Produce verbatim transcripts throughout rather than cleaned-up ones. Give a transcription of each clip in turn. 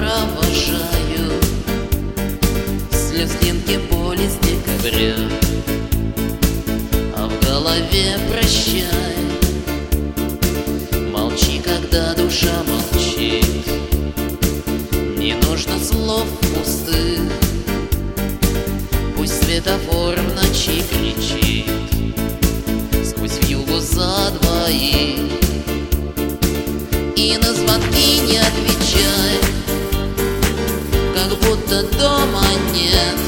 провожаю слезинки боли с декабря, а в голове прощай. Молчи, когда душа молчит, не нужно слов пустых. Пусть светофор в ночи кричит сквозь вьюгу за двоих, и на звонки не отвечай, как будто дома нет.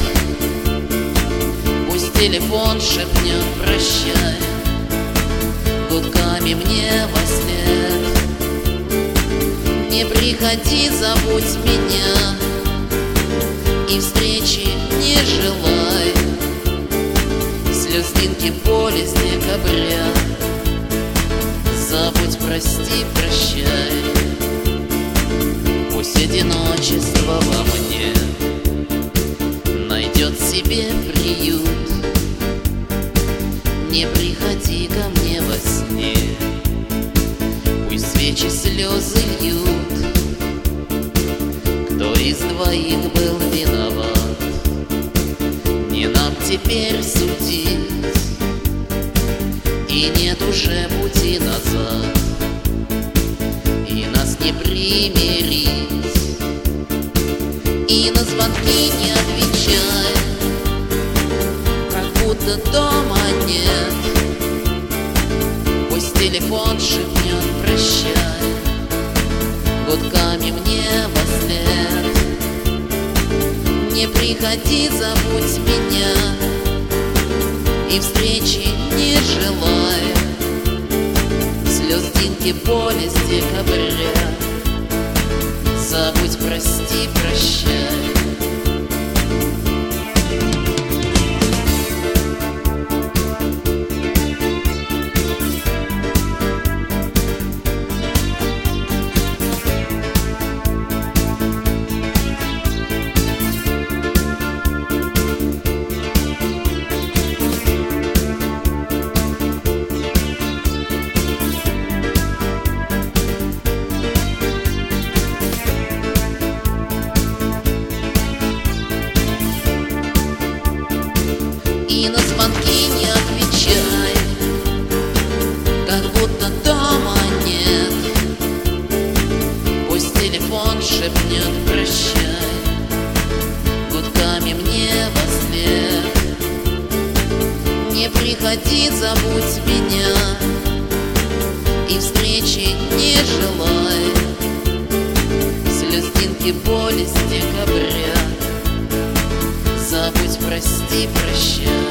Пусть телефон шепнет прощай гудками мне во след. Не приходи, забудь меня, и встречи не желай. Слезинки боли с декабря, забудь, прости, прощай. Пусть одиночество во мне найдет себе приют. Не приходи ко мне во сне, пусть свечи слезы льют. Кто из двоих был виноват, не нам теперь судить. И нет уже пути назад, и нас не примирить. И на звонки не отвечай, как будто дома нет. Пусть телефон шепнет прощай гудками мне во след. Не приходи, забудь меня, и встречи не желай. Слезинки боли с декабря, забудь, прости, прощай. И на звонки не отвечай, как будто дома нет. Пусть телефон шепнет прощай гудками мне во след. Не приходи, забудь меня, и встречи не желай. Слезинки боли с декабря, забудь, прости, прощай.